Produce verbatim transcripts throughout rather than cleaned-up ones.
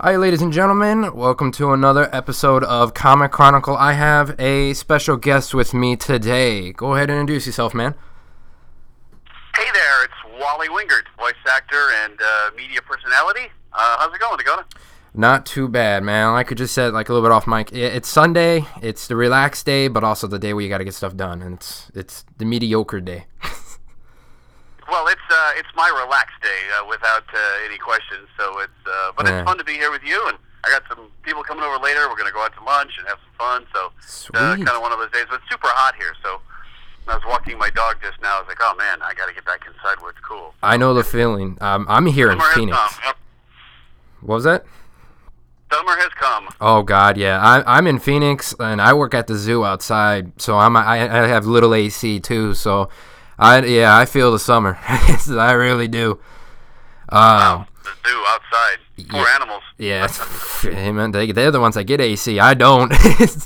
Hi, ladies and gentlemen. Welcome to another episode of Comic Chronicle. I have a special guest with me today. Go ahead and introduce yourself, man. Hey there, it's Wally Wingert, voice actor and uh, media personality. Uh, how's it going, Dakota? Not too bad, man. Like I just said, like a little bit off mic. It's Sunday. It's the relaxed day, but also the day where you got to get stuff done, and it's it's the mediocre day. Well, it's uh, it's my relaxed day uh, without uh, any questions. So it's uh, but Yeah. it's fun to be here with you, and I got some people coming over later. We're gonna go out to lunch and have some fun. So it's uh, Sweet. kind of one of those days. But it's super hot here, so when I was walking my dog just now. I was like, oh man, I got to get back inside where it's cool. I know the feeling. Um, I'm here in Summer has Phoenix. come. Yep. What was that? Summer has come. Oh God, yeah. I, I'm in Phoenix, and I work at the zoo outside, so I'm I, I have little A C too. So, I yeah, I feel the summer. I really do. Um, Wow, the zoo outside. Poor yeah. animals. Yeah, hey, man, they they're the ones that get A C. I don't.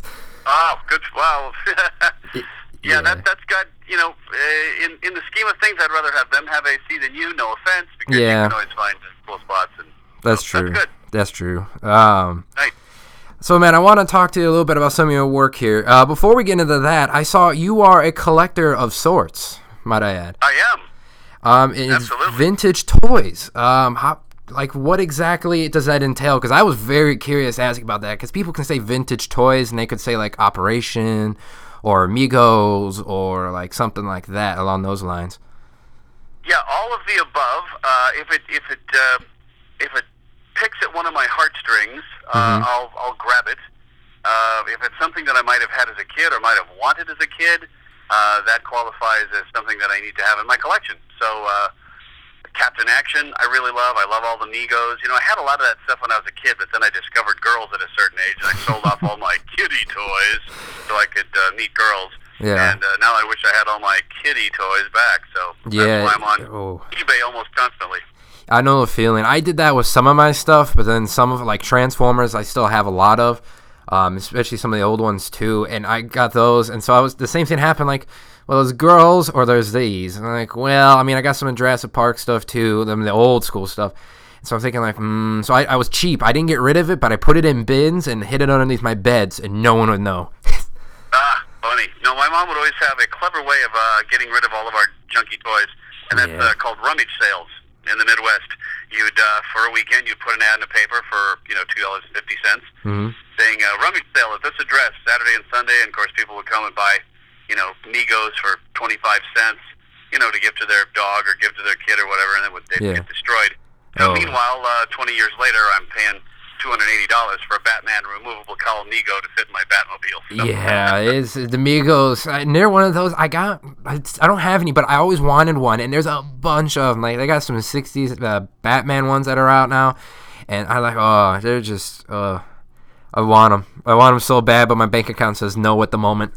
Oh, good. Wow. yeah, yeah. that that's got you know, uh, in in the scheme of things, I'd rather have them have A C than you. No offense, because Yeah. you can always find cool spots. And That's so true. That's good. That's true. Um, Nice. so, man, I want to talk to you a little bit about some of your work here. Uh, before we get into that, I saw you are a collector of sorts, might I add. I am. Um, it's Absolutely. vintage toys. Um, how, like, what exactly does that entail? Because I was very curious asking about that. Because people can say vintage toys, and they could say like Operation, or Migos, or like something like that along those lines. Yeah, all of the above. Uh, if it if it uh, if it picks at one of my heartstrings, uh, Mhm. I'll I'll grab it. Uh, if it's something that I might have had as a kid or might have wanted as a kid, uh, that qualifies as something that I need to have in my collection. So, uh, Captain Action, I really love. I love all the Migos. You know, I had a lot of that stuff when I was a kid, but then I discovered girls at a certain age, and I sold off all my kiddie toys so I could uh, meet girls. Yeah. And uh, now I wish I had all my kiddie toys back. So Yeah, that's why I'm on oh. eBay almost constantly. I know the feeling. I did that with some of my stuff, but then some of like Transformers, I still have a lot of, um, especially some of the old ones too. And I got those, and so I was the same thing happened. Like, well, there's girls or there's these. And I'm like, well, I mean, I got some of Jurassic Park stuff too, them the old school stuff. So I'm thinking like, hmm. So I, I was cheap. I didn't get rid of it, but I put it in bins and hid it underneath my beds, and no one would know. Ah, funny. No, my mom would always have a clever way of uh, getting rid of all of our junky toys, and that's Yeah. uh, called rummage sales in the Midwest. You'd uh, for a weekend, you'd put an ad in the paper for you know two dollars and fifty cents, Mm-hmm. saying uh, rummage sale at this address Saturday and Sunday, and of course people would come and buy you know Migos for twenty-five cents, you know, to give to their dog or give to their kid or whatever, and then would they Yeah. get destroyed. So Oh. meanwhile, uh, twenty years later, I'm paying two hundred eighty dollars for a Batman removable cowl Mego to fit in my Batmobile. So. Yeah, it's the Migos. I, they're one of those. I got. I, I don't have any, but I always wanted one, and there's a bunch of them. Like they got some sixties uh, Batman ones that are out now, and I like. Oh, they're just. Uh, I want them. I want them so bad, but my bank account says no at the moment.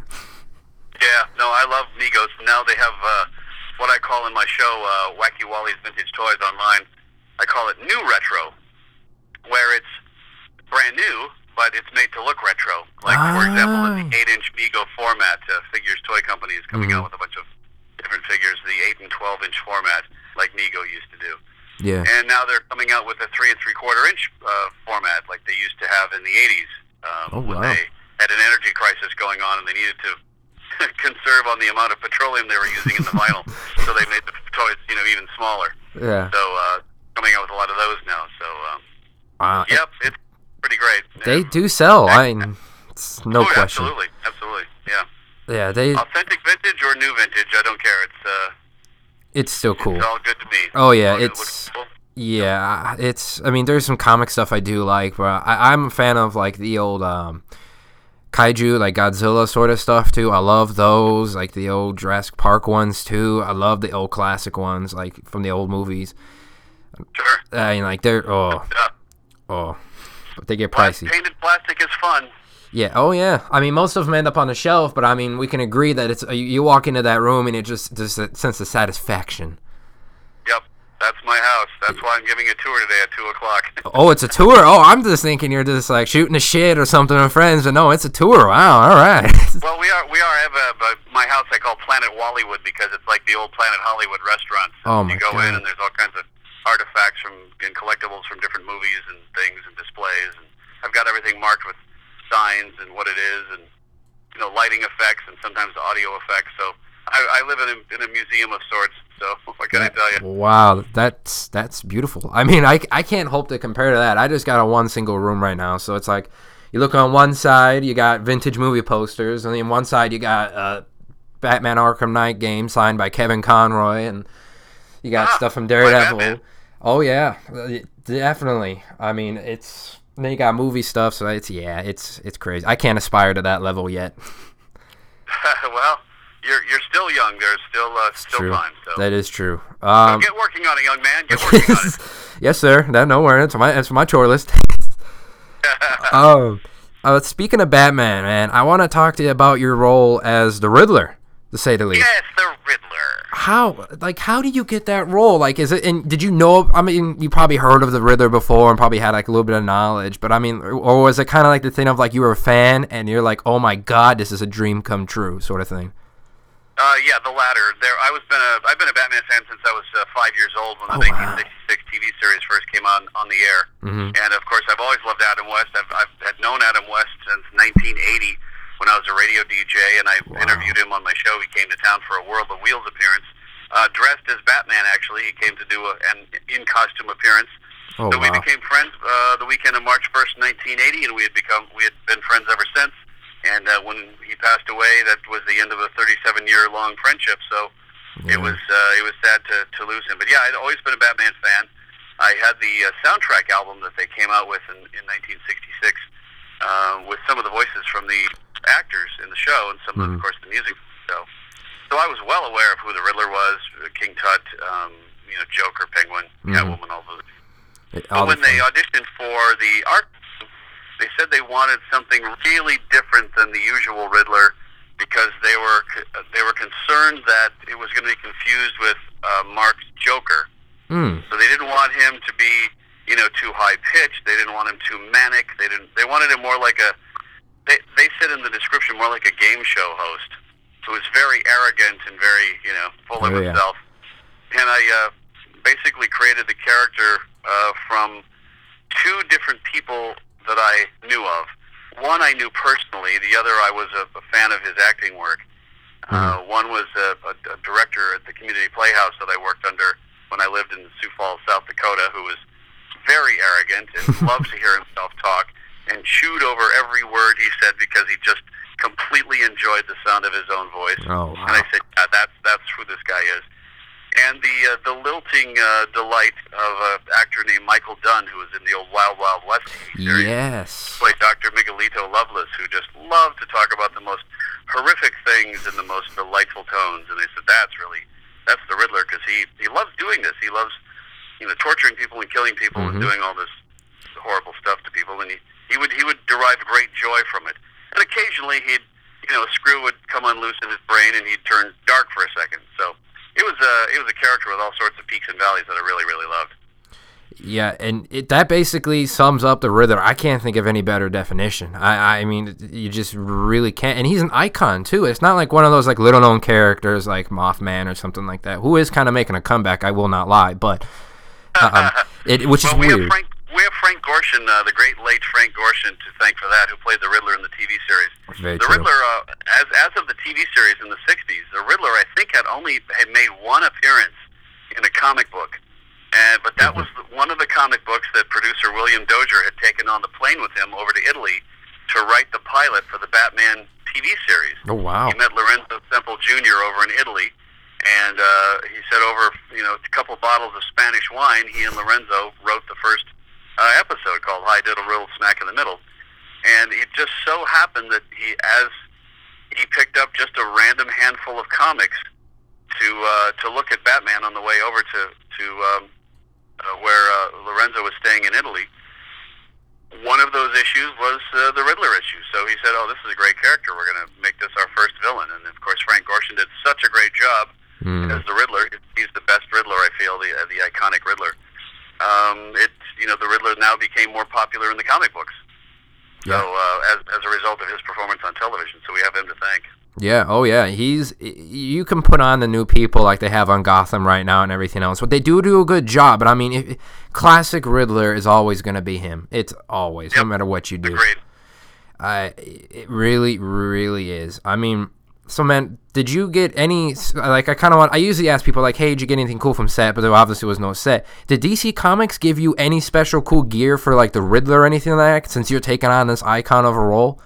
Yeah, no, I love Migos. Now they have uh, what I call in my show, uh, Wacky Wally's Vintage Toys Online. I call it New Retro, where it's brand new, but it's made to look retro. Like, for example, in the Ah. eight-inch Mego format, uh, Figures Toy Company is coming Mhm. out with a bunch of different figures, the eight and twelve-inch format, like Mego used to do. Yeah. And now they're coming out with a three and three-quarter inch uh, format, like they used to have in the eighties, um, Oh, when wow. they had an energy crisis going on and they needed to conserve on the amount of petroleum they were using in the vinyl, so they made the toys, you know, even smaller. Yeah. So uh, coming out with a lot of those now. So um, Wow. yep, it's pretty great. They Yeah. do sell. I mean, it's no Oh, question. Absolutely, absolutely, yeah. Yeah, they. Authentic vintage or new vintage, I don't care. It's uh, It's still cool. it's all good to me. Oh yeah, As long as it it's. looks cool. Yeah, it's. I mean, there's some comic stuff I do like, but I, I'm a fan of like the old um, kaiju, like Godzilla sort of stuff too. I love those, like the old Jurassic Park ones too. I love the old classic ones, like from the old movies. Sure. I mean, like they're oh Yeah. oh, but they get Pla- pricey. Painted plastic is fun. Yeah. Oh yeah. I mean, most of them end up on the shelf, but I mean, we can agree that it's you- you walk into that room and it just just a sense of satisfaction. Yep, that's my house. That's why I'm giving a tour today at two o'clock. Oh, it's a tour. Oh, I'm just thinking you're just like shooting the shit or something with friends, but no, it's a tour. Wow, all right. Well, we are we are I have a, but my house I call Planet Wallywood because it's like the old Planet Hollywood restaurants. Oh, my You go God. in and there's all kinds of artifacts from and collectibles from different movies and things and displays, and I've got everything marked with signs and what it is, and you know, lighting effects and sometimes audio effects. So I, I live in a, in a museum of sorts. So what can that, I tell you? Wow, that's that's beautiful. I mean, I, I can't hope to compare to that. I just got a one single room right now, so it's like you look on one side, you got vintage movie posters, and then on one side you got uh, Batman Arkham Knight game signed by Kevin Conroy, and you got ah, stuff from Daredevil. Oh yeah, definitely. I mean, it's then you got movie stuff, so it's yeah, it's it's crazy. I can't aspire to that level yet. Well, you're you're still young. There's still uh, still true. time. So. That is true. Um, so get working on it, young man. Get working on it. Yes, sir. That no worries. It's my it's my chore list. um, uh, speaking of Batman, man, I want to talk to you about your role as the Riddler, to say the least. Yes, the Riddler. How like how did you get that role? Like, is it? And did you know? I mean, you probably heard of the Riddler before and probably had like a little bit of knowledge. But I mean, or was it kind of like the thing of like you were a fan and you're like, oh my god, this is a dream come true, sort of thing. Uh, yeah, the latter. There, I was been a I've been a Batman fan since I was uh, five years old when the Oh, wow. nineteen sixty-six T V series first came on on the air. Mm-hmm. And of course, I've always loved Adam West. I've, I've had known Adam West since nineteen eighty when I was a radio D J, and I Wow. interviewed him on my show. He came to town for a World of Wheels appearance, uh, dressed as Batman. Actually, he came to do a, an in costume appearance. Oh, so we wow. became friends uh, the weekend of March first, nineteen eighty, and we had become we had been friends ever since. And uh, when he passed away, that was the end of a thirty-seven year long friendship. So Yeah. it was uh, it was sad to, to lose him. But yeah, I'd always been a Batman fan. I had the uh, soundtrack album that they came out with in, in nineteen sixty-six uh, with some of the voices from the actors in the show and some of, Mhm. the, of course, the music. So, so I was well aware of who the Riddler was, King Tut, um, you know, Joker, Penguin, Mhm. Catwoman, all those. It- But all the when they fun. auditioned for the art, they said they wanted something really different than the usual Riddler because they were they were concerned that it was going to be confused with uh, Mark's Joker. Mm. So they didn't want him to be, you know, too high pitched. They didn't want him too manic. They didn't. They wanted him more like a. They they said in the description more like a game show host who was very arrogant and very, you know, full of Oh, yeah. himself. And I uh, basically created the character uh, from two different people that I knew of. One I knew personally. The other I was a, a fan of his acting work. Uh, one was a, a, a director at the Community Playhouse that I worked under when I lived in Sioux Falls, South Dakota, who was very arrogant and loved to hear himself talk and chewed over every word he said because he just completely enjoyed the sound of his own voice. Oh, wow. And I said, yeah, that's that's who this guy is. And the uh, the lilting uh, delight of an actor named Michael Dunn, who was in the old Wild Wild West T V series, Yes. played Doctor Miguelito Loveless, who just loved to talk about the most horrific things in the most delightful tones. And they said, that's really, that's the Riddler, because he, he loves doing this. He loves, you know, torturing people and killing people Mhm. and doing all this horrible stuff to people. And he, he would he would derive great joy from it. And occasionally he'd, you know, a screw would come unloose in his brain and he'd turn dark for a second. So it was a, it was a character with all sorts of peaks and valleys that I really, really loved. Yeah, and it, that basically sums up the Riddler. I can't think of any better definition. I, I mean, you just really can't. And he's an icon too. It's not like one of those like little known characters like Mothman or something like that, who is kind of making a comeback. I will not lie, but um, it which is well, we weird. Have Frank, we have Frank Gorshin, uh, the great late Frank Gorshin, to thank for that, who played the Riddler in the T V series. Very the true. Riddler, uh, as as of the T V series in the sixties, the Riddler I think had only had made one appearance in a comic book. And, but that Mhm. was one of the comic books that producer William Dozier had taken on the plane with him over to Italy to write the pilot for the Batman T V series. Oh wow. He met Lorenzo Semple Junior over in Italy, and uh, he said over you know a couple bottles of Spanish wine, he and Lorenzo wrote the first uh, episode called High Diddle Riddle Smack in the Middle. And it just so happened that he, as he picked up just a random handful of comics to uh, to look at Batman on the way over to to um, uh, where uh, Lorenzo was staying in Italy. One of those issues was uh, the Riddler issue. So he said, "Oh, this is a great character. We're going to make this our first villain." And of course, Frank Gorshin did such a great job Mm. as the Riddler. He's the best Riddler, I feel, the uh, the iconic Riddler. Um, it you know the Riddler now became more popular in the comic books. Yeah. So uh, as as a result of his performance on television, so we have him to thank. Yeah, oh yeah, he's. You can put on the new people like they have on Gotham right now and everything else, but they do do a good job. But I mean, if, classic Riddler is always going to be him. It's always, yep. no matter what you do. Agreed. Uh, it really, really is. I mean, so man, did you get any? Like, I kind of want. I usually ask people like, "Hey, did you get anything cool from set?" But there obviously was no set. Did D C Comics give you any special cool gear for like the Riddler or anything like that? Since you're taking on this icon of a role.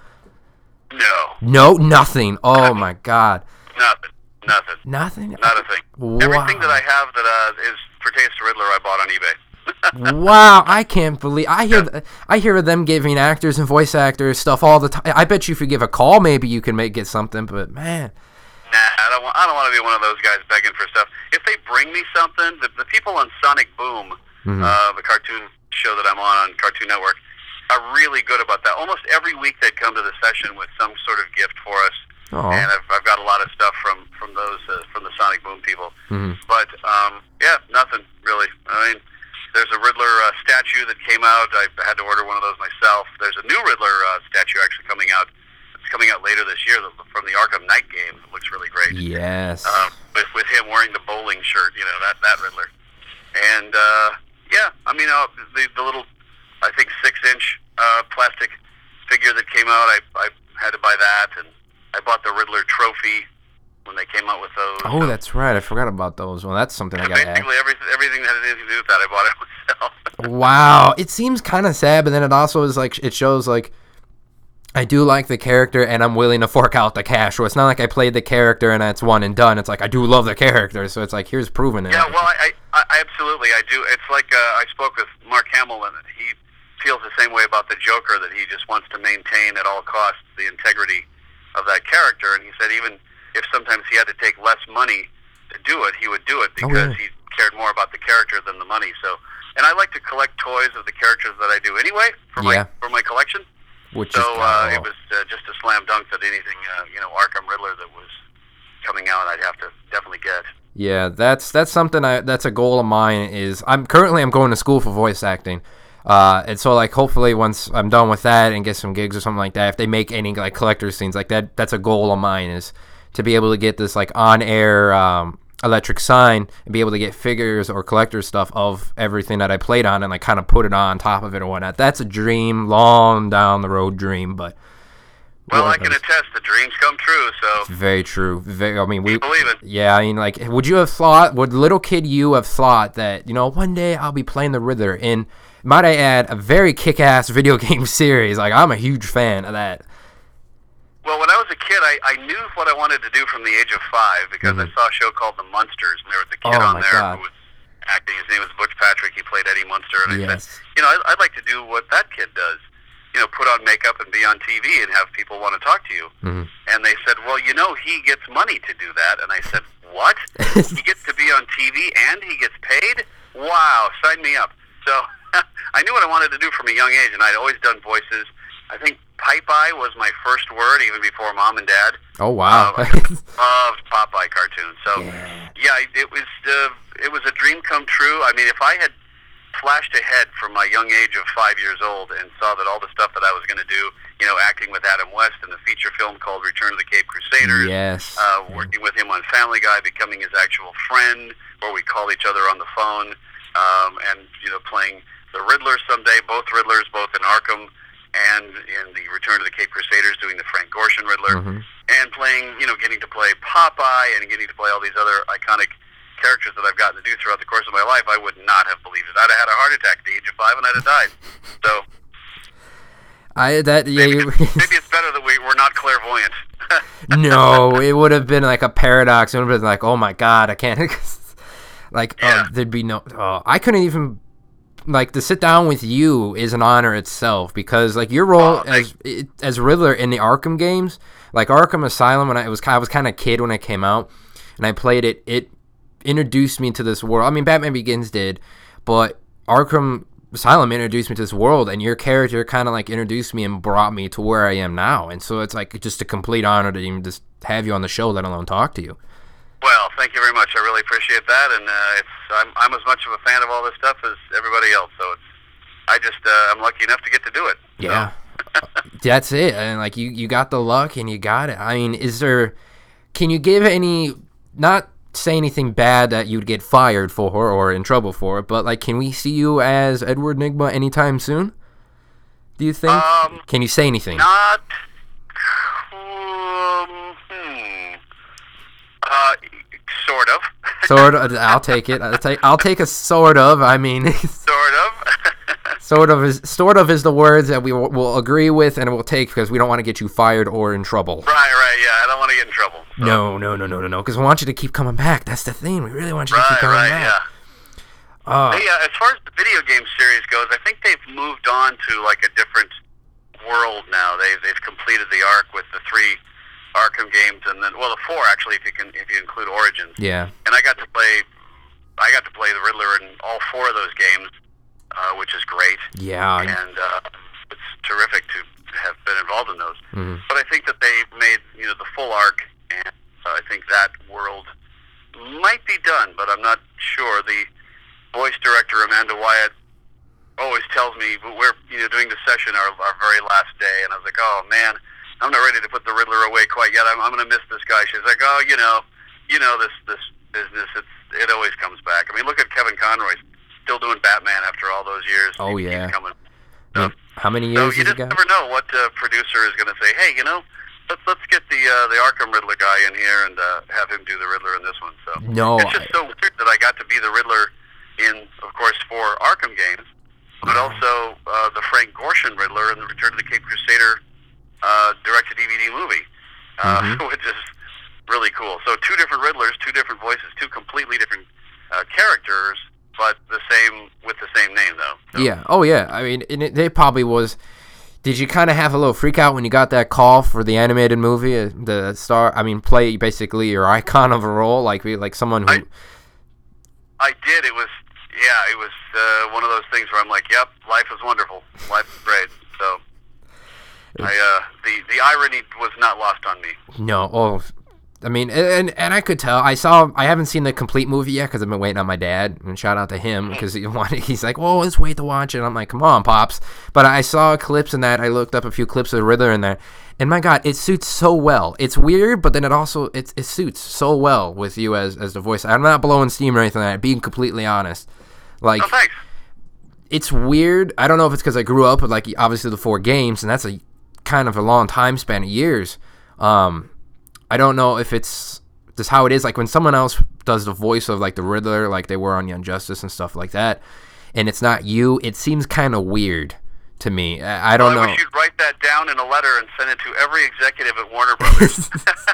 No. No, nothing. Oh my God. Nothing. Nothing. Nothing. Not a thing. Wow. Everything that I have that uh, is pertains to Riddler, I bought on eBay. Wow, I can't believe I hear th- I hear them giving actors and voice actors stuff all the time. I bet you if you give a call, maybe you can make get something. But man, nah, I don't want. I don't want to be one of those guys begging for stuff. If they bring me something, the, the people on Sonic Boom, mm-hmm. uh, the cartoon show that I'm on on Cartoon Network, are really good about that. Almost every week they'd come to the session with some sort of gift for us. Aww. And I've, I've got a lot of stuff from from those uh, from the Sonic Boom people. Mm-hmm. But um, yeah, nothing really. I mean, there's a Riddler uh, statue that came out. I had to order one of those myself. There's a new Riddler uh, statue actually coming out. It's coming out later this year from the Arkham Knight game. It looks really great. Yes. Um, with with him wearing the bowling shirt, you know, that that Riddler. And uh, yeah, I mean, uh, the the little. I think six-inch uh, plastic figure that came out. I, I had to buy that, and I bought the Riddler trophy when they came out with those. Oh, so, that's right. I forgot about those. Well, that's something I got to add. Basically, everything, everything that had anything to do with that, I bought it myself. Wow. It seems kind of sad, but then it also is like, it shows like, I do like the character, and I'm willing to fork out the cash. So it's not like I played the character and it's one and done. It's like, I do love the character, so it's like, here's proving it. Yeah, well, I, I, I absolutely, I do. It's like, uh, I spoke with Mark Hamill, and he feels the same way about the Joker, that he just wants to maintain at all costs the integrity of that character. And he said even if sometimes he had to take less money to do it, he would do it because oh, yeah. he cared more about the character than the money. So, and I like to collect toys of the characters that I do anyway for yeah. my for my collection. Which so is uh, it was uh, just a slam dunk that anything uh, you know Arkham Riddler that was coming out, I'd have to definitely get. Yeah, that's that's something I that's a goal of mine. Is I'm currently I'm going to school for voice acting. Uh, and so, like, hopefully once I'm done with that and get some gigs or something like that, if they make any, like, collector's scenes like that, that's a goal of mine, is to be able to get this, like, on-air um, electric sign and be able to get figures or collector stuff of everything that I played on and, like, kind of put it on top of it or whatnot. That's a dream, long down the road dream, but... Well, I can attest, the dreams come true, so... Very true. Very, I mean, we... believe it. Yeah, I mean, like, would you have thought, would little kid you have thought that, you know, one day I'll be playing the Riddler in... Might I add, a very kick-ass video game series. Like, I'm a huge fan of that. Well, when I was a kid, I, I knew what I wanted to do from the age of five because mm-hmm. I saw a show called The Munsters, and there was a kid oh, on there God. who was acting. His name was Butch Patrick. He played Eddie Munster, and I yes. said, you know, I'd, I'd like to do what that kid does. You know, put on makeup and be on T V and have people want to talk to you. Mm-hmm. And they said, well, you know, he gets money to do that. And I said, what? He gets to be on T V and he gets paid? Wow, sign me up. So... I knew what I wanted to do from a young age, and I'd always done voices. I think Popeye was my first word, even before Mom and Dad. Oh wow! Uh, I loved Popeye cartoons. So yeah, yeah it was uh, it was a dream come true. I mean, if I had flashed ahead from my young age of five years old and saw that all the stuff that I was going to do, you know, acting with Adam West in the feature film called Return of the Cape Crusaders, yes, uh, yeah. working with him on Family Guy, becoming his actual friend, where we call each other on the phone, um, and you know, playing the Riddler someday, both Riddlers, both in Arkham and in the Return of the Cape Crusaders, doing the Frank Gorshin Riddler, mm-hmm. and playing, you know, getting to play Popeye and getting to play all these other iconic characters that I've gotten to do throughout the course of my life. I would not have believed it. I'd have had a heart attack at the age of five and I'd have died. So, I that yeah. Maybe, You, maybe it's better that we we're not clairvoyant. No, it would have been like a paradox. It would have been like, oh my God, I can't. Like, yeah. oh, there'd be no. Oh, I couldn't even. Like, to sit down with you is an honor itself, because like your role oh, as as Riddler in the Arkham games, like Arkham Asylum, when I was I was kind of a kid when it came out, and I played it, it introduced me to this world. I mean, Batman Begins did, but Arkham Asylum introduced me to this world, and your character kind of like introduced me and brought me to where I am now. And so it's like just a complete honor to even just have you on the show, let alone talk to you. Well, thank you very much. I really appreciate that, and uh, it's I'm I'm as much of a fan of all this stuff as everybody else. So it's I just uh, I'm lucky enough to get to do it. Yeah. So. That's it. And like you, you got the luck and you got it. I mean, is there? Can you give any? Not say anything bad that you'd get fired for or in trouble for, but like, can we see you as Edward Nygma anytime soon? Do you think? Um, can you say anything? Not. Um, hmm. Uh, sort of. Sort of. I'll take it. I'll take. I'll take a sort of. I mean, sort of. Sort of is sort of is the words that we will, will agree with and we'll take because we don't want to get you fired or in trouble. Right, right, yeah. I don't want to get in trouble. So. No, no, no, no, no, no. Because we want you to keep coming back. That's the thing. We really want you right, to keep coming right, back. Yeah. Uh, hey, uh, as far as the video game series goes, I think they've moved on to like a different world now. They they've completed the arc with the three Arkham games, and then well, the four actually, if you can if you include Origins. Yeah. And I got to play, I got to play the Riddler in all four of those games. Uh, which is great. Yeah. And uh, it's terrific to have been involved in those. Mm-hmm. But I think that they made, you know, the full arc, and uh, I think that world might be done, but I'm not sure. The voice director, Amanda Wyatt, always tells me, we're, you know, doing the session our, our very last day, and I was like, oh, man, I'm not ready to put the Riddler away quite yet. I'm, I'm going to miss this guy. She's like, oh, you know, you know, this, this business, it's, it always comes back. I mean, look at Kevin Conroy. Still doing Batman after all those years. Oh, he, yeah. He's coming. So, how many years so has you he just got? never know what uh, producer is going to say, hey, you know, let's let's get the uh, the Arkham Riddler guy in here and uh, have him do the Riddler in this one. So no, it's just so weird that I got to be the Riddler in, of course, four Arkham games, but also uh, the Frank Gorshin Riddler in the Return of the Cape Crusader uh, direct-to-D V D movie, uh, mm-hmm. which is really cool. So two different Riddlers, two different voices, two completely different uh, characters, but the same with the same name though. So. Yeah. Oh yeah. I mean, and it, they probably was. Did you kind of have a little freak out when you got that call for the animated movie? Uh, the star. I mean, play basically your icon of a role, like like someone who. I, I did. It was yeah. It was uh, one of those things where I'm like, yep, life is wonderful. Life is great. So. I uh the the irony was not lost on me. No. Oh. I mean, and and I could tell. I saw. I haven't seen the complete movie yet because I've been waiting on my dad. And shout out to him because he wanted. He's like, "Well, let's wait to watch it." And I'm like, "Come on, pops!" But I saw clips in that. I looked up a few clips of the Riddler in there, and my God, it suits so well. It's weird, but then it also it it suits so well with you as as the voice. I'm not blowing steam or anything like that. Being completely honest, like. Oh, thanks. It's weird. I don't know if it's because I grew up with like obviously the four games, and that's a kind of a long time span of years. Um. I don't know if it's just how it is. Like when someone else does the voice of like the Riddler, like they were on Young Justice and stuff like that, and it's not you, it seems kind of weird to me. I, I don't well, I know. wish you'd write that down in a letter and send it to every executive at Warner Brothers.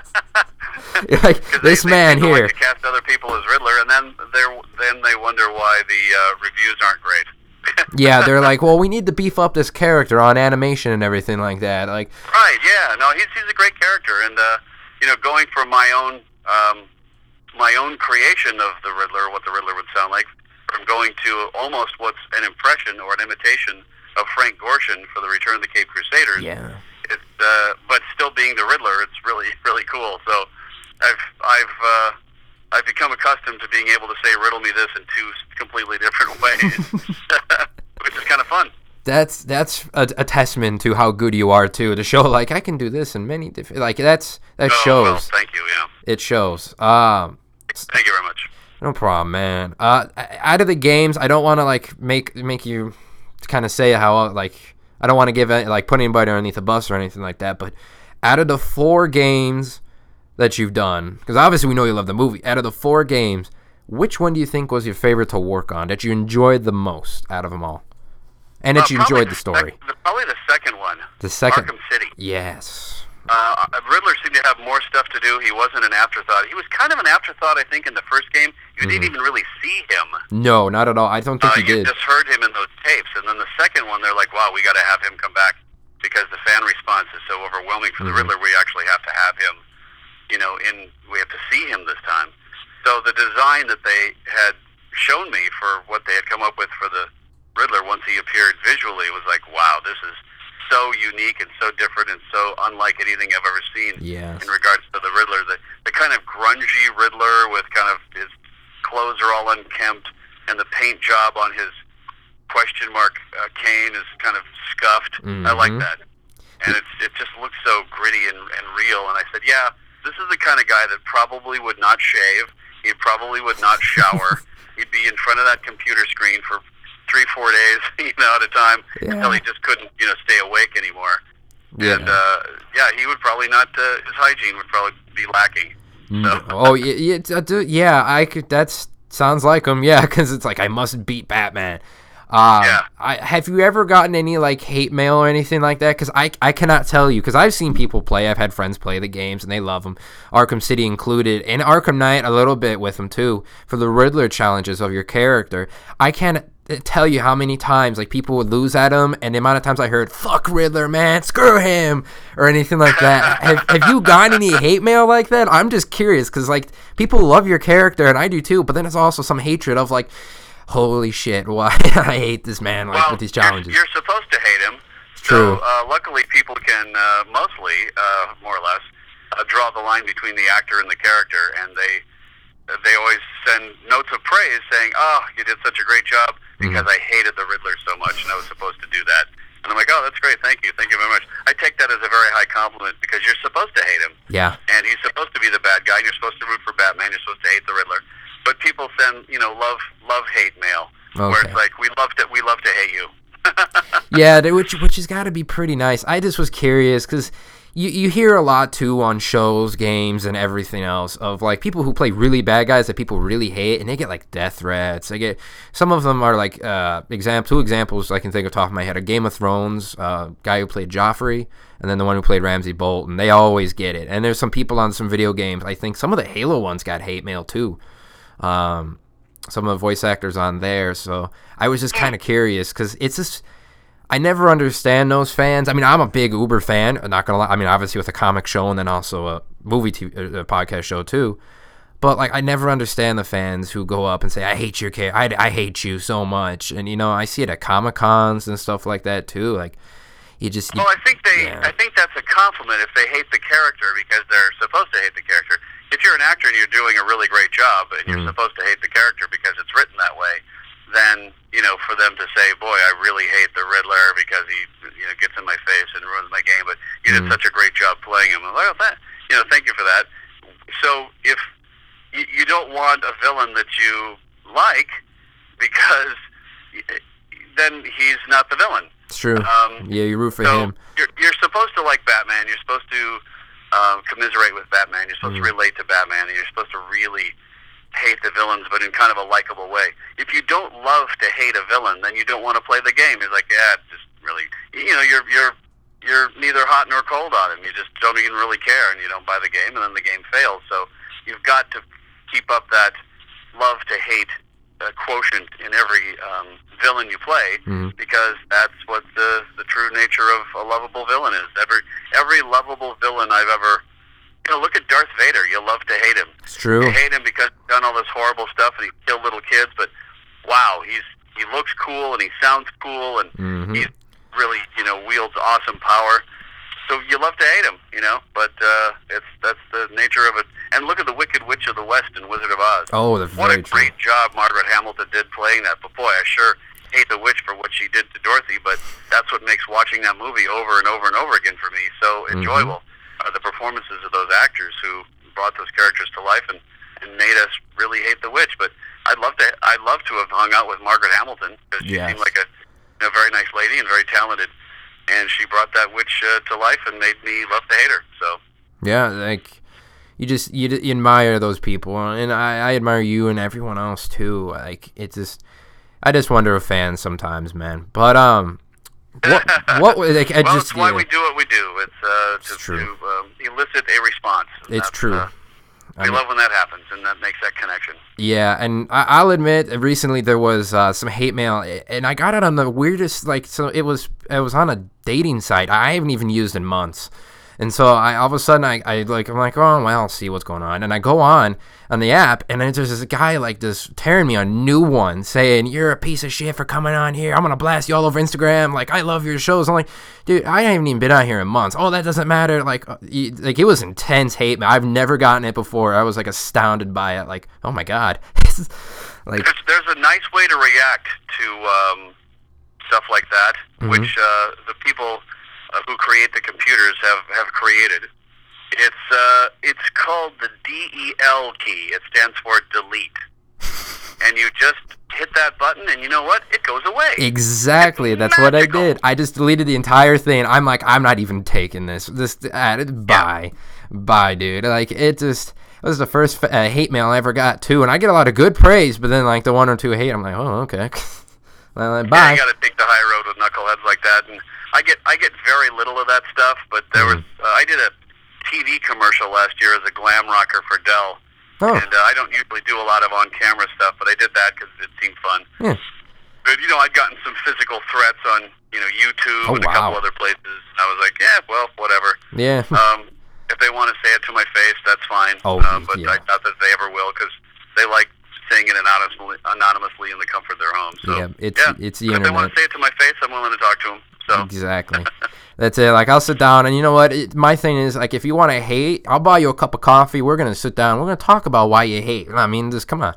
Like this they, man they here. Like to cast other people as Riddler, and then they then they wonder why the uh, reviews aren't great. Yeah, they're like, well, we need to beef up this character on animation and everything like that. Like, right? Yeah, no, he's he's a great character, and. uh You know, going from my own um, my own creation of the Riddler, what the Riddler would sound like, from going to almost what's an impression or an imitation of Frank Gorshin for the Return of the Cape Crusaders. yeah. It's uh, but still being the Riddler, it's really really cool. So I've I've uh, I've become accustomed to being able to say "riddle me this" in two completely different ways, which is kind of fun. That's that's a, a testament to how good you are too. To show like I can do this in many different like that's that oh, shows. Well, thank you. Yeah. It shows. Um, Thank you very much. No problem, man. Uh, out of the games, I don't want to like make make you kind of say how like I don't want to give it, like put anybody underneath a bus or anything like that. But out of the four games that you've done, because obviously we know you love the movie. Out of the four games, which one do you think was your favorite to work on? That you enjoyed the most out of them all? And that uh, you enjoyed the story. Sec- probably the second one. The second. Arkham City. Yes. Uh, Riddler seemed to have more stuff to do. He wasn't an afterthought. He was kind of an afterthought, I think, in the first game. You mm-hmm. didn't even really see him. No, not at all. I don't think uh, you did. You just heard him in those tapes. And then the second one, they're like, wow, we got to have him come back because the fan response is so overwhelming for mm-hmm. the Riddler. We actually have to have him, you know, in. We have to see him this time. So the design that they had shown me for what they had come up with for the Riddler once he appeared visually was like, wow, this is so unique and so different and so unlike anything I've ever seen yes. in regards to the Riddler. The, the kind of grungy Riddler with kind of his clothes are all unkempt and the paint job on his question mark uh, cane is kind of scuffed. Mm-hmm. I like that. and it's it just looks so gritty and, and real. And I said, yeah, this is the kind of guy that probably would not shave. He probably would not shower. He'd be in front of that computer screen for three, four days, you know, at a time, yeah. until he just couldn't, you know, stay awake anymore. Yeah. And uh, yeah, he would probably not. Uh, his hygiene would probably be lacking. So. Oh yeah, yeah, yeah. I could. That's sounds like him. Yeah, because it's like I must beat Batman. Uh, yeah. I, have you ever gotten any like hate mail or anything like that? Because I, I cannot tell you, because I've seen people play. I've had friends play the games and they love them, Arkham City included, and Arkham Knight a little bit with them too, for the Riddler challenges of your character. I can't tell you how many times like people would lose at him, and the amount of times I heard "fuck Riddler, man, screw him" or anything like that. have, have you gotten any hate mail like that? I'm just curious, because like people love your character and I do too, but then it's also some hatred of like, holy shit, why I hate this man like well, with these challenges. You're, you're supposed to hate him. It's true. So, uh, luckily, people can uh, mostly, uh, more or less, uh, draw the line between the actor and the character, and they they always send notes of praise saying, "Oh, you did such a great job because mm-hmm. I hated the Riddler so much, and I was supposed to do that." And I'm like, "Oh, that's great. Thank you. Thank you very much." I take that as a very high compliment, because you're supposed to hate him. Yeah. And he's supposed to be the bad guy, and you're supposed to root for Batman. You're supposed to hate the Riddler. But people send, you know, love love hate mail, okay. where it's like, we love to we love to hate you. Yeah, they, which which has got to be pretty nice. I just was curious, because you you hear a lot too on shows, games, and everything else of like people who play really bad guys that people really hate, and they get like death threats. They get, some of them are like uh example two examples I can think of top of my head: a Game of Thrones uh, guy who played Joffrey, and then the one who played Ramsay Bolton. They always get it. And there's some people on some video games. I think some of the Halo ones got hate mail too. Um, some of the voice actors on there, so I was just kind of curious, because it's just, I never understand those fans. I mean, I'm a big Uber fan, I'm not gonna lie. I mean, obviously with a comic show and then also a movie T V, a podcast show too, but like I never understand the fans who go up and say, I hate your character, I, I hate you so much. And you know, I see it at Comic Cons and stuff like that too. Like you just you, well I think they yeah. I think that's a compliment if they hate the character, because they're supposed to hate the character. If you're an actor and you're doing a really great job and you're mm. supposed to hate the character because it's written that way, then, you know, for them to say, boy, I really hate the Riddler because he, you know, gets in my face and ruins my game, but you mm. did such a great job playing him. I'm like, oh, that, you know, thank you for that. So if you, you don't want a villain that you like, because then he's not the villain. It's true. Um, yeah, you root for so him. You're, you're supposed to like Batman. You're supposed to Um, commiserate with Batman. You're supposed mm. to relate to Batman, and you're supposed to really hate the villains, but in kind of a likable way. If you don't love to hate a villain, then you don't want to play the game. It's like, yeah, it's just really, you know, you're you're you're neither hot nor cold on him. You just don't even really care, and you don't buy the game, and then the game fails. So you've got to keep up that love to hate uh, quotient in every um, villain you play, mm. because that's what the the true nature of a lovable villain is. Every every lovable villain I've ever, you know, look at Darth Vader. You love to hate him. It's true. You hate him because he's done all this horrible stuff and he killed little kids, but wow, he's he looks cool and he sounds cool, and mm-hmm. he really, you know, wields awesome power. So you love to hate him, you know, but uh, it's that's the nature of it. And look at the Wicked Witch of the West in Wizard of Oz. Oh, the what a great true. job Margaret Hamilton did playing that. But boy, I sure hate the witch for what she did to Dorothy, but that's what makes watching that movie over and over and over again for me so enjoyable. Mm-hmm. Are the performances of those actors who brought those characters to life and, and made us really hate the witch. But I'd love to I'd love to have hung out with Margaret Hamilton, because she yes. seemed like a, a very nice lady and very talented, and she brought that witch uh, to life and made me love to hate her. So yeah, like you just you, you admire those people, and I, I admire you and everyone else too. Like it's just. I just wonder with fans sometimes, man. But um, what what like, I well, just it's why yeah. we do what we do. It's uh, to, it's true. to um, elicit a response. It's That's, true. Uh, we I mean, love when that happens, and that makes that connection. Yeah, and I, I'll admit, recently there was uh, some hate mail, and I got it on the weirdest. Like, so it was it was on a dating site I haven't even used in months. And so I all of a sudden I, I like I'm like, oh well, I'll see what's going on, and I go on on the app, and then there's this guy like this tearing me a new one, saying you're a piece of shit for coming on here. I'm gonna blast you all over Instagram. Like, I love your shows. I'm like, dude, I haven't even been on here in months. Oh, that doesn't matter. Like, uh, like it was intense hate mail. I've never gotten it before. I was like astounded by it. Like, oh my god, like there's, there's a nice way to react to um, stuff like that, mm-hmm. which uh, the people uh, who create the computers have, have created. It's uh, it's called the D E L key. It stands for delete. And you just hit that button, and you know what? It goes away. Exactly. It's That's magical. what I did. I just deleted the entire thing. I'm like, I'm not even taking this. This uh, bye, yeah. bye, dude. Like it just. It was the first uh, hate mail I ever got too, and I get a lot of good praise, but then like the one or two hate, I'm like, oh, okay. Well, like, bye. Yeah, you got to take the high road with knuckleheads like that, and I get I get very little of that stuff. But there mm. was uh, I did a T V commercial last year as a glam rocker for Dell. Oh. And uh, I don't usually do a lot of on-camera stuff, but I did that because it seemed fun. Yeah. But, you know, I'd gotten some physical threats on, you know, YouTube oh, and a wow. couple other places. And I was like, yeah, well, whatever. Yeah. Um, if they want to say it to my face, that's fine. Oh, um, but yeah. I doubt that they ever will because they like saying it anonymously, anonymously in the comfort of their home. So, yeah, it's, yeah. it's the if internet. they want to say it to my face, I'm willing to talk to them. So. Exactly. That's it. Like, I'll sit down, and you know what? It, my thing is, like, if you want to hate, I'll buy you a cup of coffee. We're going to sit down. We're going to talk about why you hate. I mean, just come on.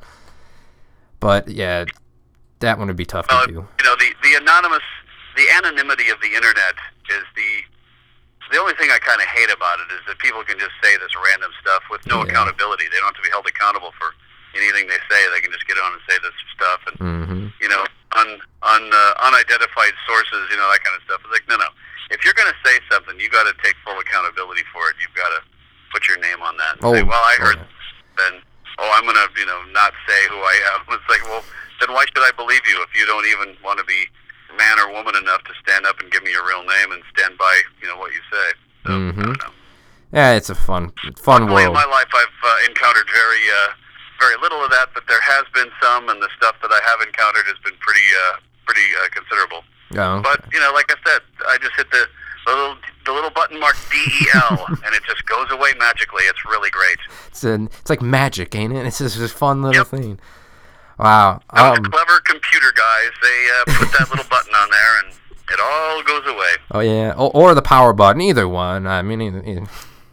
But, yeah, that one would be tough well, to do. You know, the, the anonymous, the anonymity of the internet is the, the only thing I kind of hate about it is that people can just say this random stuff with no yeah. accountability. They don't have to be held accountable for anything they say. They can just get on and say this stuff. And, mm-hmm. you know, un, un, uh, unidentified sources, you know, that kind of stuff. It's like, no, no. If you're going to say something, you got to take full accountability for it. You've got to put your name on that and oh, say, well, I heard oh, yeah. this. Then, oh, I'm going to, you know, not say who I am. It's like, well, then why should I believe you if you don't even want to be man or woman enough to stand up and give me your real name and stand by, you know, what you say? So, mm-hmm. I don't know. Yeah, it's a fun, fun Luckily, world. in my life, I've uh, encountered very, uh, very little of that, but there has been some, and the stuff that I have encountered has been pretty, uh, pretty uh, considerable. Oh, okay. But you know, like I said, I just hit the, the little, the little button marked D E L, and it just goes away magically. It's really great. It's a, it's like magic, ain't it? It's just a fun little yep. thing. Wow. Um, Um, the clever computer guys, they uh, put that little button on there, and it all goes away. oh yeah, or, or the power button, either one. I mean, either. either.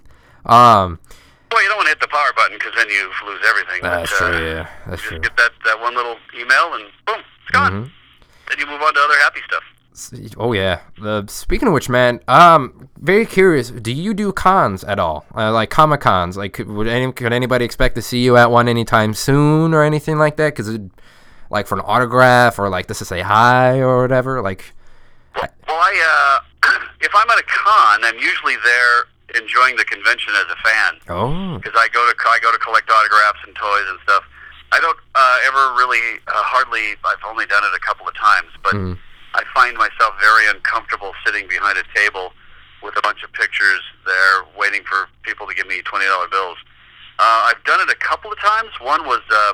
Um. Well, you don't want to hit the power button because then you lose everything. That's but, true. uh, Yeah, that's you true. just get that, that one little email, and boom, it's gone. Mm-hmm. Then you move on to other happy stuff. Oh yeah. Uh, speaking of which, man, um, very curious. Do you do cons at all? Uh, like Comic Cons? Like, could, would any could anybody expect to see you at one anytime soon or anything like that? Because, like, for an autograph or like just to say hi or whatever. Like, well, well I uh, if I'm at a con, I'm usually there enjoying the convention as a fan. oh, Because I go to I go to collect autographs and toys and stuff. I don't uh, ever really uh, hardly. I've only done it a couple of times, but. Mm. I find myself very uncomfortable sitting behind a table with a bunch of pictures there waiting for people to give me twenty dollar bills. Uh, I've done it a couple of times. One was uh,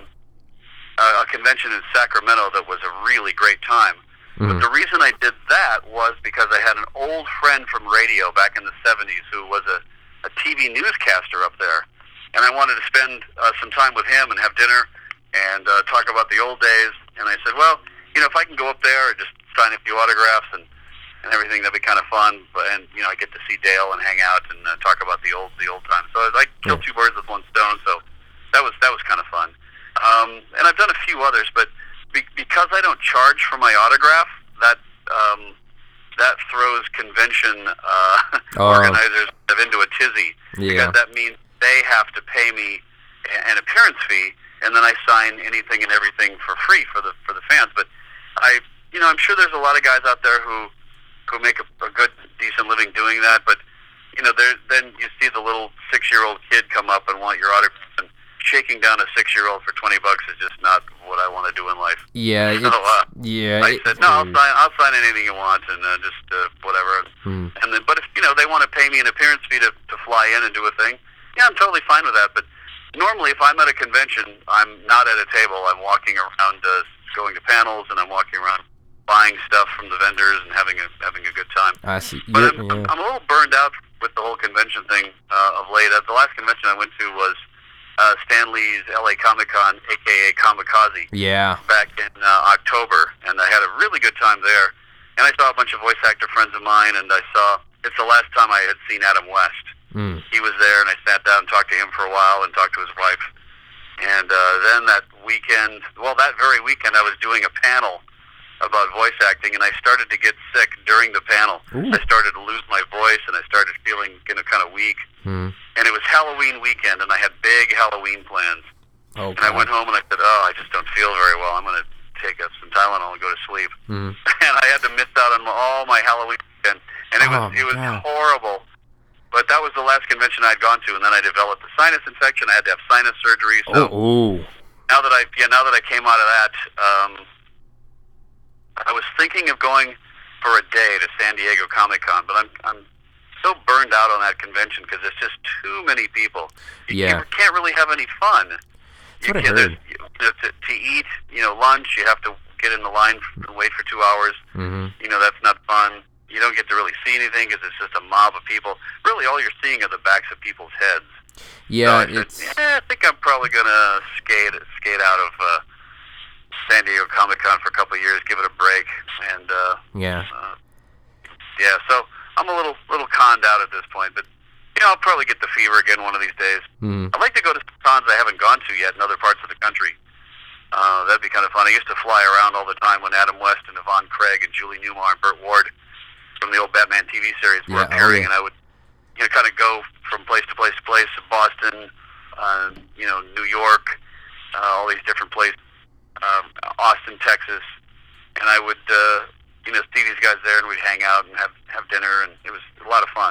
a convention in Sacramento that was a really great time. Mm-hmm. But the reason I did that was because I had an old friend from radio back in the seventies who was a, a T V newscaster up there. And I wanted to spend uh, some time with him and have dinner and uh, talk about the old days. And I said, well, you know, if I can go up there and just sign a few autographs and, and everything, that'd be kind of fun. But and you know, I get to see Dale and hang out and uh, talk about the old the old times. So I killed two birds with one stone. So that was that was kind of fun. Um, and I've done a few others, but be, because I don't charge for my autograph, that um, that throws convention uh, oh. organizers into a tizzy. Yeah. Because that means they have to pay me an appearance fee, and then I sign anything and everything for free for the for the fans. But I, you know, I'm sure there's a lot of guys out there who who make a, a good, decent living doing that. But you know, there then you see the little six-year-old kid come up and want your autograph, and shaking down a six-year-old for twenty bucks is just not what I want to do in life. Yeah. So uh, yeah. I said, no, I'll sign, I'll sign anything you want, and uh, just uh, whatever. Hmm. And then, but if you know they want to pay me an appearance fee to to fly in and do a thing, yeah, I'm totally fine with that. But normally, if I'm at a convention, I'm not at a table. I'm walking around, uh, going to panels, and I'm walking around buying stuff from the vendors and having a having a good time. I see. But Yeah, I'm, yeah. I'm a little burned out with the whole convention thing uh, of late. Uh, the last convention I went to was uh, Stan Lee's L A Comic Con, aka Kamikaze, Yeah. back in uh, October, and I had a really good time there. And I saw a bunch of voice actor friends of mine, and I saw it's the last time I had seen Adam West. Mm. He was there, and I sat down and talked to him for a while and talked to his wife. And uh, then that weekend, well, that very weekend, I was doing a panel about voice acting, and I started to get sick during the panel. Ooh. I started to lose my voice, and I started feeling, you know, kind of weak. Hmm. And it was Halloween weekend, and I had big Halloween plans. Oh, and I went home and I said, "Oh, I just don't feel very well. I'm going to take up some Tylenol and go to sleep." Hmm. And I had to miss out on all my Halloween weekend, and it was Oh, it was God. horrible. But that was the last convention I'd gone to, and then I developed a sinus infection. I had to have sinus surgery. So Oh, ooh. now that I yeah now that I came out of that, um, I was thinking of going for a day to San Diego Comic Con, but I'm I'm so burned out on that convention because there's just too many people. You, Yeah. you can't really have any fun. That's You what I can't, heard. there's- you- to, to eat, you know, lunch, you have to get in the line and wait for two hours. Hmm. You know, that's not fun. You don't get to really see anything because it's just a mob of people. Really, all you're seeing are the backs of people's heads. Yeah, so I it's said, yeah, I think I'm probably gonna skate skate out of uh, San Diego Comic Con for a couple of years, give it a break, and uh, yeah. uh, yeah. So I'm a little little conned out at this point, but you know, I'll probably get the fever again one of these days. Hmm. I'd like to go to some cons I haven't gone to yet in other parts of the country. Uh, that'd be kind of fun. I used to fly around all the time when Adam West and Yvonne Craig and Julie Newmar and Burt Ward from the old Batman T V series were Yeah, oh, appearing, yeah. and I would, you know, kind of go from place to place to place, Boston, uh, you know, New York, uh, all these different places, um, Austin, Texas, and I would, uh, you know, see these guys there, and we'd hang out and have have dinner, and it was a lot of fun.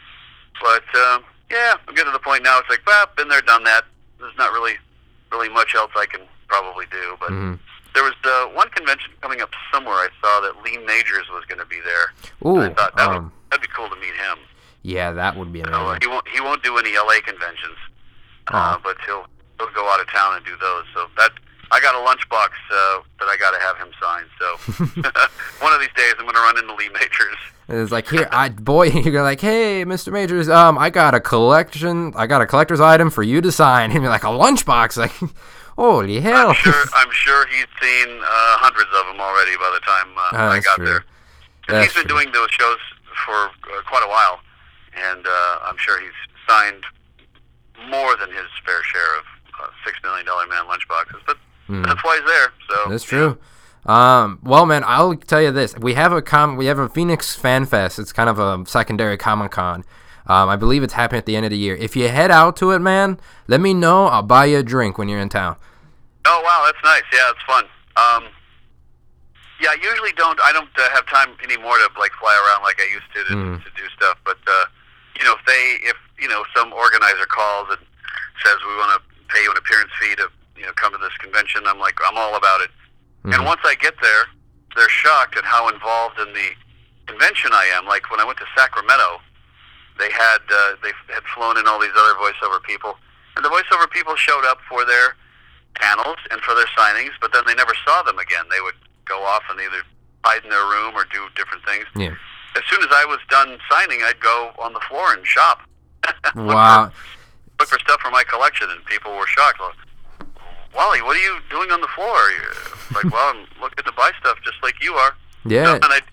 But uh, yeah, I'm getting to the point now. It's like, well, been there, done that. There's not really, really much else I can probably do. But Hmm. there was uh, one convention coming up somewhere. I saw that Lee Majors was going to be there. Ooh. I thought that Um. would that'd be cool to meet him. Yeah, that would be So, uh, amazing. he won't he won't do any L A conventions, uh, Oh. but he'll he'll go out of town and do those. So that I got a lunchbox uh, that I got to have him sign. So one of these days I'm going to run into Lee Majors. And it's like, here, I boy, you're like, hey, Mister Majors, um, I got a collection, I got a collector's item for you to sign. And you're like, a lunchbox, like, holy hell. I'm sure I'm sure he's seen uh, hundreds of them already by the time uh, Oh, I that's got true. there. 'Cause That's he's been true. doing those shows for uh, quite a while, and uh, I'm sure he's signed more than his fair share of uh, Six Million Dollar Man lunchboxes. But Hmm. that's why he's there. So That's true. Um, well, man, I'll tell you this: we have a com, we have a Phoenix Fan Fest. It's kind of a secondary Comic Con. Um, I believe it's happening at the end of the year. If you head out to it, man, let me know. I'll buy you a drink when you're in town. Oh wow, that's nice. Yeah, it's fun. Um, yeah, I usually don't. I don't uh, have time anymore to like fly around like I used to to, Mm. to do stuff. But uh, you know, if they, if you know, some organizer calls and says we want to pay you an appearance fee to you know come to this convention, I'm like, I'm all about it. Mhm. And once I get there, they're shocked at how involved in the convention I am. Like when I went to Sacramento, they had uh, they had flown in all these other voiceover people, and the voiceover people showed up for their panels and for their signings, but then they never saw them again. They would go off and either hide in their room or do different things. Yeah. As soon as I was done signing, I'd go on the floor and shop. Look Wow. For, look for stuff for my collection, and people were shocked. Like, Wally, what are you doing on the floor? Like, well, I'm looking to buy stuff just like you are. Yeah. And I'd,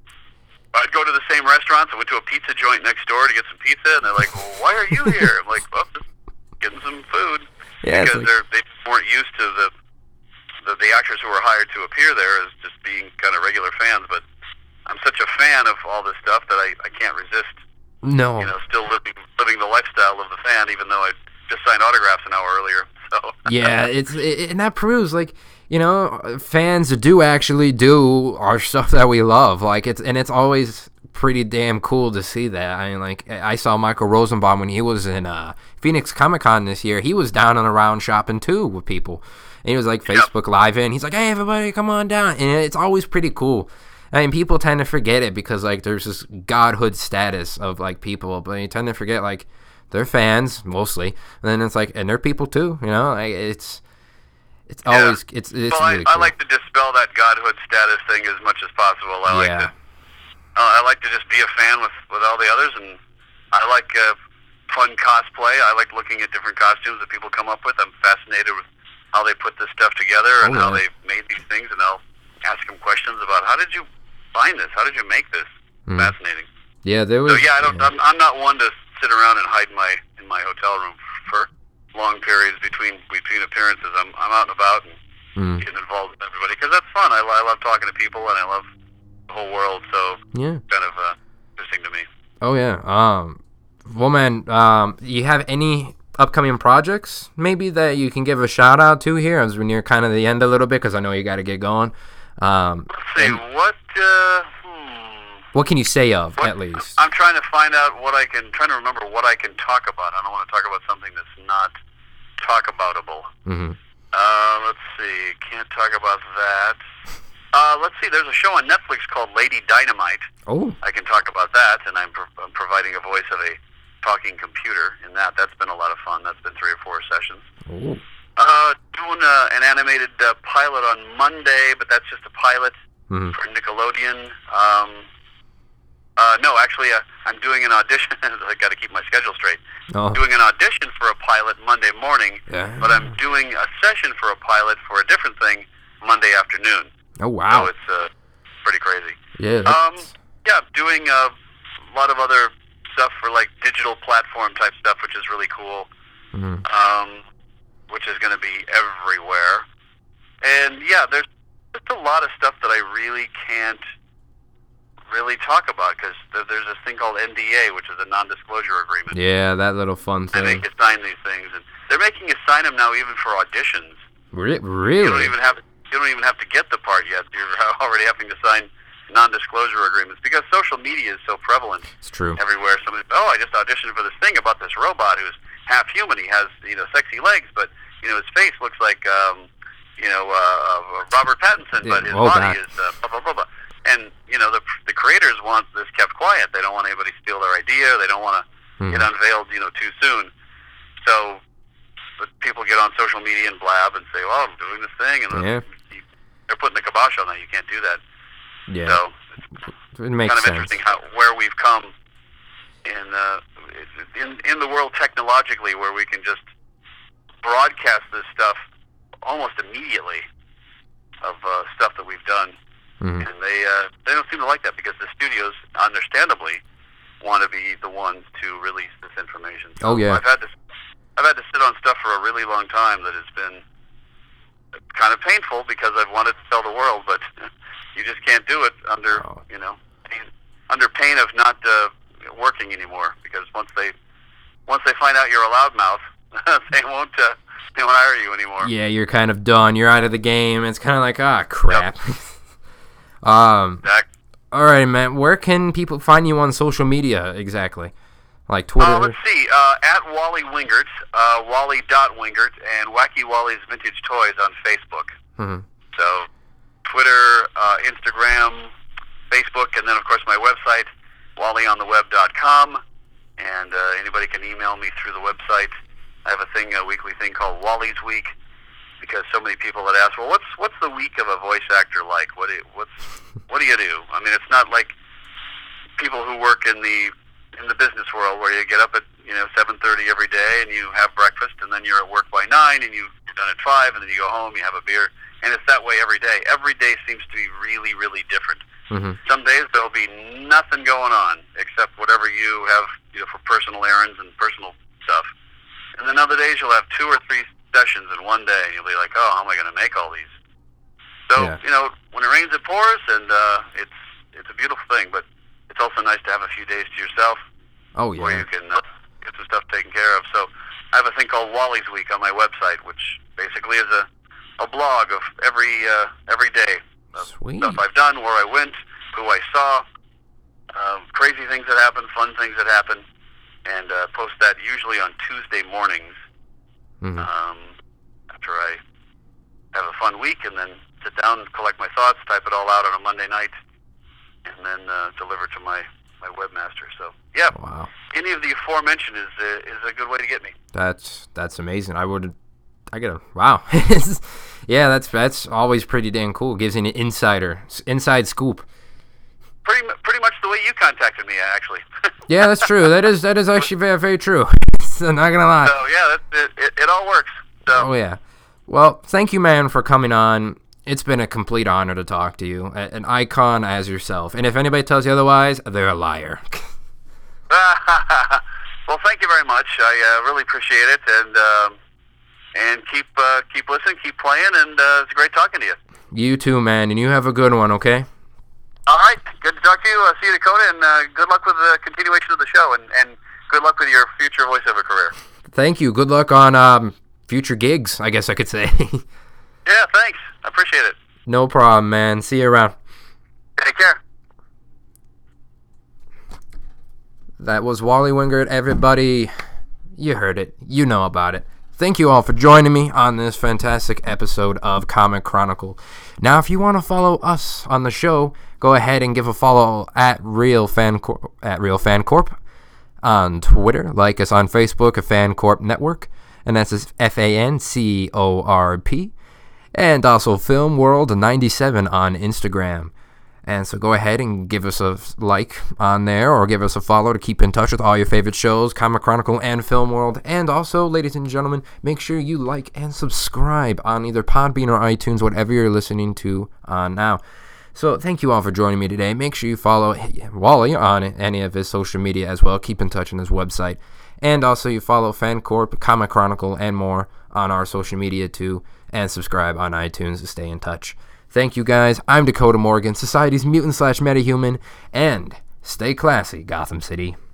I'd go to the same restaurants. I went to a pizza joint next door to get some pizza, and they're like, well, why are you here? I'm like, well, just getting some food. Yeah, it's Because like- they're, they weren't used to the, the the actors who were hired to appear there as just being kind of regular fans. But I'm such a fan of all this stuff that I, I can't resist, No. you know, still living living the lifestyle of the fan, even though I just signed autographs an hour earlier. So Yeah, it's it, and that proves like you know fans do actually do our stuff that we love. Like it's and it's always pretty damn cool to see that. I mean, like I saw Michael Rosenbaum when he was in uh, Phoenix Comic Con this year. He was down and around shopping too with people, and he was like Facebook Live in. He's like, "Hey, everybody, come on down!" And it's always pretty cool. I mean, people tend to forget it because like there's this godhood status of like people, but you tend to forget like. They're fans mostly, and then it's like, and they're people too, you know. Like, it's it's Yeah. always it's it's well, really I, I cool. like to dispel that godhood status thing as much as possible. I like Yeah. to uh, I like to just be a fan with, with all the others, and I like uh, fun cosplay. I like looking at different costumes that people come up with. I'm fascinated with how they put this stuff together and Oh, how yeah. they made these things, and I'll ask them questions about how did you find this? How did you make this? Mm. Fascinating. Yeah, there was. So yeah, I don't. I'm, I'm not one to sit around and hide in my in my hotel room for long periods between between appearances. I'm I'm out and about, and mm. getting involved with everybody, because that's fun. I, I love talking to people, and I love the whole world, so yeah, it's kind of uh, interesting to me. Oh yeah. Um, well, man, um, you have any upcoming projects maybe that you can give a shout out to here as we're near kind of the end a little bit, because I know you got to get going. Um, Let's see and what. Uh, hmm. what can you say of What, at least? I'm trying to find out what I can. Trying to remember what I can talk about. I don't want to talk about something that's not talk aboutable. Mm-hmm. Uh, let's see. Can't talk about that. Uh, let's see. There's a show on Netflix called Lady Dynamite. Oh. I can talk about that, and I'm, pro- I'm providing a voice of a talking computer in that. That's been a lot of fun. That's been three or four sessions. Oh. Uh, doing uh, an animated uh, pilot on Monday, but that's just a pilot Mm-hmm. for Nickelodeon. Um, uh, no, actually, uh, I'm doing an audition. I got to keep my schedule straight. Oh. Doing an audition for a pilot Monday morning, Yeah. but I'm doing a session for a pilot for a different thing Monday afternoon. Oh wow. So it's uh, pretty crazy. Yeah. Um, that's- yeah, doing uh, a lot of other stuff for like digital platform type stuff, which is really cool. Mhm. Um, which is going to be everywhere. And yeah, there's just a lot of stuff that I really can't really talk about, because th- there's this thing called N D A, which is a non-disclosure agreement. Yeah, that little fun They thing. make you sign these things, and they're making you sign them now even for auditions. Re- You don't really? even have you don't even have to get the part yet. You're already having to sign non-disclosure agreements, because social media is so prevalent It's true. everywhere. Somebody, oh, I just auditioned for this thing about this robot who's half human. He has, you know, sexy legs, but you know his face looks like, um, you know, uh, Robert Pattinson, but his Yeah, oh, body God. is uh, blah blah blah blah. And you know the the creators want this kept quiet. They don't want anybody to steal their idea. They don't want to Mhm. get unveiled, you know, too soon. So, but people get on social media and blab and say, "Well, I'm doing this thing," and Yeah. you- they're putting the kibosh on that. You can't do that. Yeah. So it's It makes kind of sense. interesting how where we've come in uh, in in the world technologically, where we can just broadcast this stuff almost immediately of uh, stuff that we've done, Mhm. and they uh, they don't seem to like that, because the studios, understandably, want to be the ones to release this information. So Oh, yeah. I've had to I've had to sit on stuff for a really long time that has been kind of painful, because I've wanted to tell the world, but you just can't do it under Oh. you know pain, under pain of not uh, working anymore, because once they once they find out you're a loudmouth, they won't uh, they won't hire you anymore. Yeah, you're kind of done. You're out of the game. It's kind of like, ah, crap. um. Exactly. All right, man. Where can people find you on social media exactly? Like Twitter? Uh, let's see, uh, at Wally Wingert, uh, Wally.Wingert, and Wacky Wally's Vintage Toys on Facebook. Mhm. So, Twitter, uh, Instagram, Facebook, and then, of course, my website, wally on the web dot com. And uh, anybody can email me through the website. I have a thing, a weekly thing called Wally's Week, because so many people had asked, well, what's what's the week of a voice actor like? What do you, what's what do you do? I mean, it's not like people who work in the in the business world, where you get up at you know seven thirty every day and you have breakfast, and then you're at work by nine, and you, you're done at five, and then you go home, you have a beer, and it's that way every day. Every day seems to be really, really different. Mhm. Some days there'll be nothing going on except whatever you have, you know, for personal errands and personal stuff. And then other days you'll have two or three sessions in one day, and you'll be like, oh, how am I going to make all these? So, Yeah. you know, when it rains, it pours, and uh, it's it's a beautiful thing, but it's also nice to have a few days to yourself Oh where yeah. you can uh, get some stuff taken care of. So I have a thing called Wally's Week on my website, which basically is a, a blog of every uh, every day of Sweet. stuff I've done, where I went, who I saw, um, crazy things that happened, fun things that happened, and uh, post that usually on Tuesday mornings Mhm. um, after I have a fun week, and then sit down and collect my thoughts, type it all out on a Monday night, and then uh, deliver to my, my webmaster. So, yeah, Wow. any of the aforementioned is uh, is a good way to get me. That's that's amazing. I would. I get a wow. Yeah, that's that's always pretty damn cool. Gives you an insider inside scoop. Pretty mu- pretty much the way you contacted me, actually. Yeah, that's true. That is that is actually very very true. So, not gonna lie. So yeah, that, it, it it all works. So Oh yeah. Well, thank you, man, for coming on. It's been a complete honor to talk to you. A- An icon as yourself. And if anybody tells you otherwise, they're a liar. well, thank you very much. I uh, really appreciate it, and um, and keep uh, keep listening, keep playing, and uh, it's great talking to you. You too, man, and you have a good one, okay? All right, good to talk to you. Uh, see you, Dakota, and uh, good luck with the continuation of the show, and, and good luck with your future voiceover career. Thank you. Good luck on um, future gigs, I guess I could say. Yeah, thanks. I appreciate it. No problem, man. See you around. Take care. That was Wally Wingert, everybody. You heard it. You know about it. Thank you all for joining me on this fantastic episode of Comic Chronicle. Now, if you want to follow us on the show, go ahead and give a follow at Real Fan Corp, at Real Fan Corp on Twitter. Like us on Facebook, a Fan Corp Network, and that's F A N C O R P. And also Film World ninety-seven on Instagram. And so go ahead and give us a like on there, or give us a follow to keep in touch with all your favorite shows, Comic Chronicle and Film World. And also, ladies and gentlemen, make sure you like and subscribe on either Podbean or iTunes, whatever you're listening to on now. So thank you all for joining me today. Make sure you follow Wally on any of his social media as well. Keep in touch on his website. And also you follow FanCorp, Comic Chronicle, and more on our social media too. And subscribe on iTunes to stay in touch. Thank you guys. I'm Dakota Morgan, Society's mutant slash metahuman, and stay classy, Gotham City.